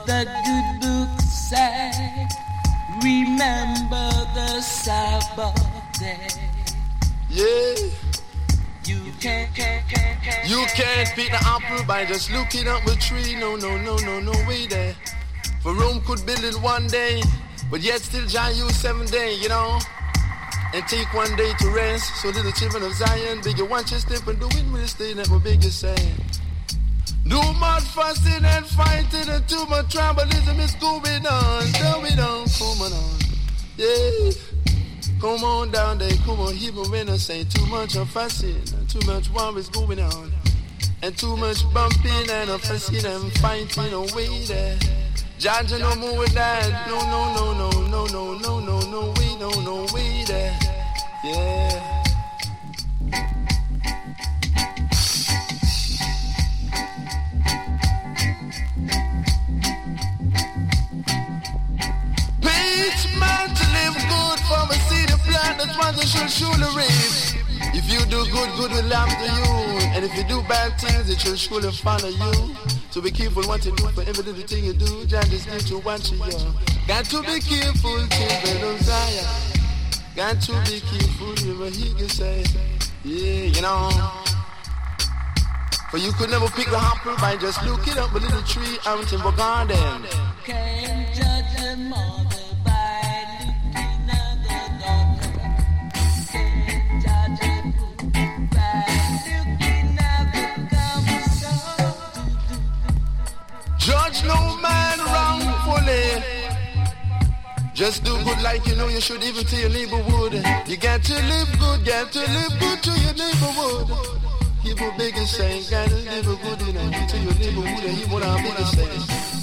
the good book said, remember the Sabbath day. Yeah. You can't pick the apple by just looking up the tree. No way there. For Rome could build it one day, but yet still Jah use 7 days, you know. And take 1 day to rest. So little children of Zion, bigger watch your step and do it with stay that what bigger say. No much fussing and fighting and too much tribalism is going on. Going on, come on. Yeah. Come on down there, come on, Hebrew when I say too much of fussing and too much war is going on. And too much bumping and a fussing and fighting away there. Judge no more with that. No way there. Yeah. Preach man to live good from a seed of plant that one shall surely raise. If you do good will happen to you. And if you do bad things, it shall surely follow you. So be careful what you do for every little thing you do. Jah just need to watch you. Got to be careful, children of Zion. Got to be careful, what he can say. Yeah, you know. For you could never pick the apple by just looking up a little tree out in the garden. Can't judge a mother by looking at the daughter. Can't judge a book by looking at the cover. Judge no man wrongfully. Just do good like you know you should, even to your neighborhood. You got to live good to your neighborhood. People big and say, gotta live good, to your neighborhood, and he wanna be the same.